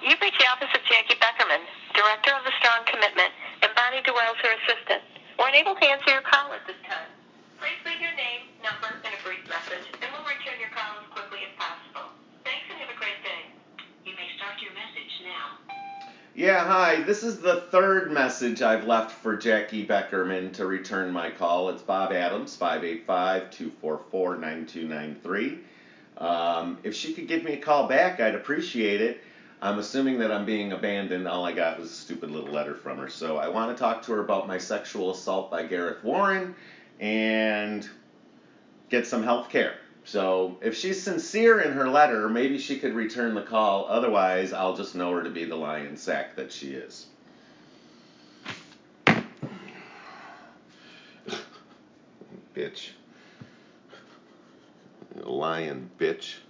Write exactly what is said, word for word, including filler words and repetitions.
You've reached the office of Jackie Beckerman, Director of the Strong Commitment, and Bonnie DeWells, her assistant. We're unable to answer your call at this time. Please leave your name, number, and a brief message, and we'll return your call as quickly as possible. Thanks and have a great day. You may start your message now. Yeah, hi. This is the third message I've left for Jackie Beckerman to return my call. It's Bob Adams, five eight five, two four four, nine two nine three. Um, if she could give me a call back, I'd appreciate it. I'm assuming that I'm being abandoned. All I got was a stupid little letter from her. So I want to talk to her about my sexual assault by Gareth Warren and get some health care. So if she's sincere in her letter, maybe she could return the call. Otherwise, I'll just know her to be the lion sack that she is. Bitch. Lion bitch.